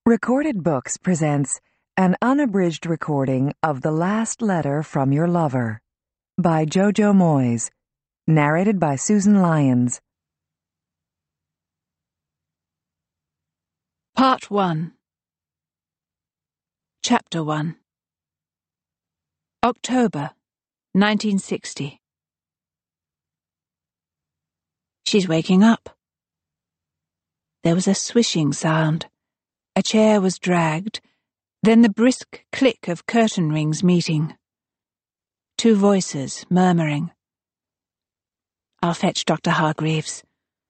Recorded Books presents an unabridged recording of The Last Letter from Your Lover by Jojo Moyes, narrated by Susan Lyons. Part 1. Chapter 1. October, 1960. She's waking up. There was a swishing sound. A chair was dragged, then the brisk click of curtain rings meeting. Two voices murmuring. "I'll fetch Dr. Hargreaves."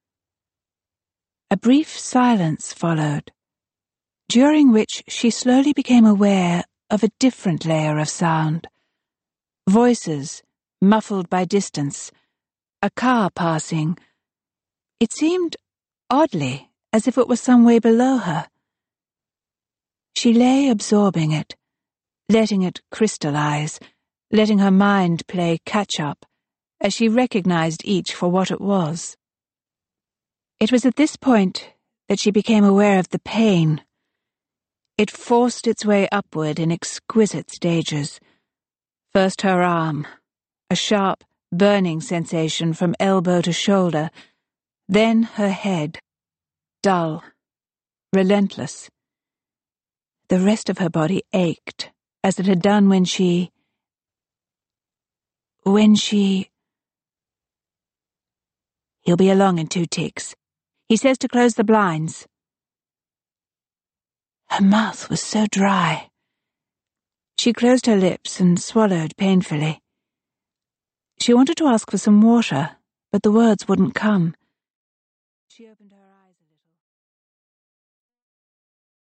A brief silence followed, during which she slowly became aware of a different layer of sound. Voices, muffled by distance, a car passing. It seemed, oddly, as if it was some way below her. She lay absorbing it, letting it crystallize, letting her mind play catch-up, as she recognized each for what it was. It was at this point that she became aware of the pain. It forced its way upward in exquisite stages. First her arm, a sharp, burning sensation from elbow to shoulder, then her head, dull, relentless. The rest of her body ached, as it had done when she... He'll be along in 2 ticks. He says to close the blinds. Her mouth was so dry. She closed her lips and swallowed painfully. She wanted to ask for some water, but the words wouldn't come. She opened